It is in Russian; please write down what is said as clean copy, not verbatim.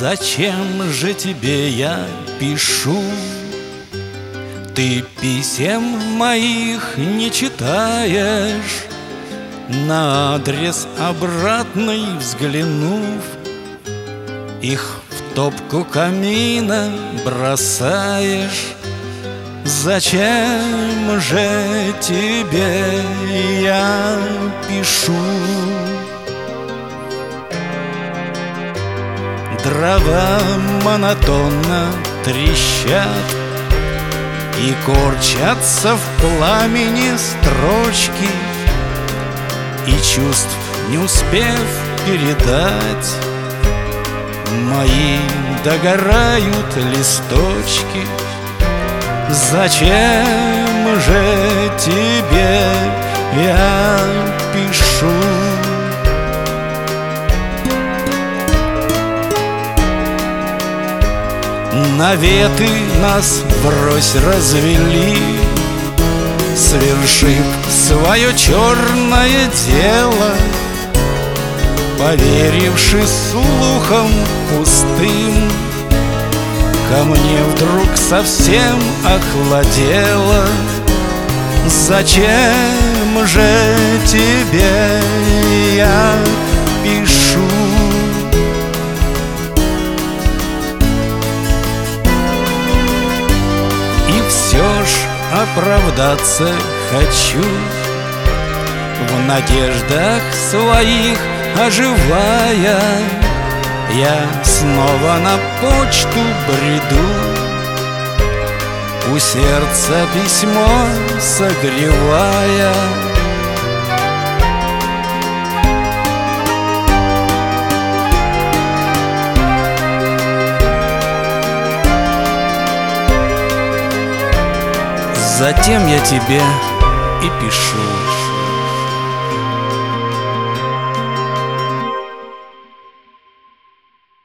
Зачем же тебе я пишу? Ты писем моих не читаешь, на адрес обратный взглянув, их в топку камина бросаешь. Зачем же тебе я пишу? Дрова монотонно трещат и корчатся в пламени строчки, и чувств не успев передать, мои догорают листочки. Зачем же тебе я пишу? Наветы нас врозь развели, свершив свое черное дело, поверивши слухам пустым, ко мне вдруг совсем охладело. Зачем же тебе я пишу? И все ж оправдаться хочу, в надеждах своих оживая. Я снова на почту бреду, у сердца письмо согревая. Затем я тебе и пишу.